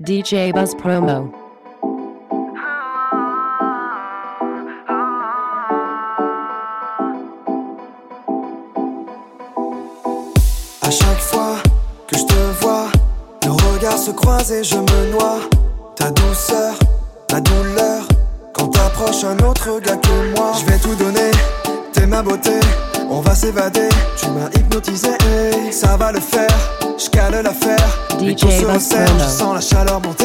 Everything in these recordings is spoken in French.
DJ Buzz Promo. À chaque fois que je te vois, nos regards se croisent et je me noie. Ta douceur, ma douleur, quand t'approches un autre gars que moi. Je vais tout donner, t'es ma beauté, on va s'évader. Tu m'as hypnotisé, ça va le faire. Je cale l'affaire, les tours se resserrent, je sens la chaleur monter.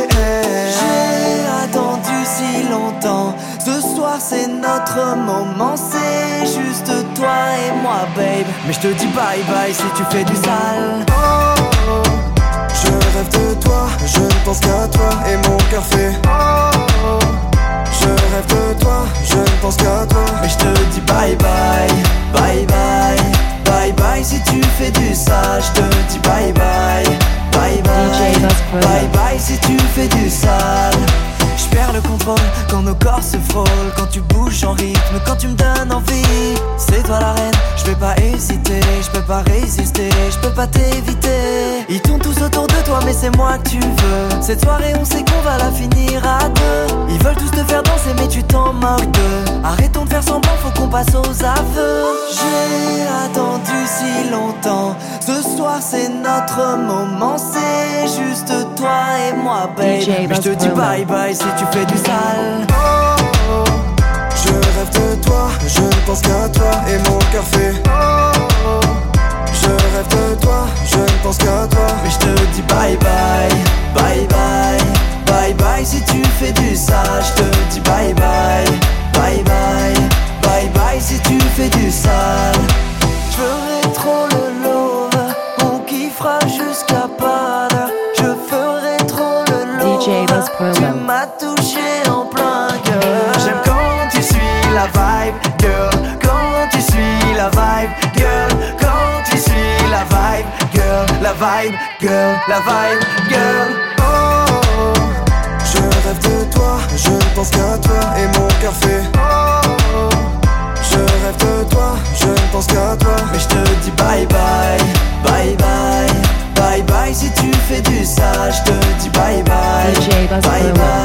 J'ai attendu si longtemps, ce soir c'est notre moment. C'est juste toi et moi babe, mais je te dis bye bye si tu fais du sale. Oh, oh. Je rêve de toi, je ne pense qu'à toi et mon cœur fait oh, oh. Je rêve de toi, je ne pense qu'à toi, mais je te dis bye bye, bye bye, bye bye si tu fais du sale. Je te dis bye bye, bye bye, bye bye si tu fais du sale. Je perds le contrôle quand nos corps se frôlent, quand tu bouges en rythme, quand tu me donnes envie. C'est toi la reine, je vais pas hésiter, je peux pas résister, je peux pas t'éviter. Ils tournent tous autour de toi mais c'est moi que tu veux. Cette soirée on sait qu'on va la finir à deux. Ils veulent tous te faire danser mais tu t'en moques d'eux. Arrêtons de faire semblant, faut qu'on passe aux aveux. J'ai attendu si longtemps, ce soir c'est notre moment. C'est juste toi et moi babe, mais je te dis bye bye si tu fais du sale. Oh, oh. Je rêve de toi, je ne pense qu'à toi et mon cœur fait oh, oh. Je rêve de toi, je ne pense qu'à toi, mais je te dis bye bye, bye bye, bye bye si tu fais du sale. Je te dis bye bye, bye bye, bye bye si tu fais du sale. Je ferai trop le love, on kiffera jusqu'à pas d'heure. Je ferai trop le love, tu m'as touché en plein cœur. J'aime quand tu suis la vibe, girl. Quand tu suis la vibe, girl. Quand tu suis la vibe, girl. La vibe, girl. La vibe, girl. Oh, oh. Je rêve de toi, je ne pense qu'à toi et mon cœur fait oh, oh. Je rêve de toi, je ne pense qu'à toi, mais je te dis bye bye, bye bye, bye bye si tu fais du sale. Je te dis bye bye, bye bye.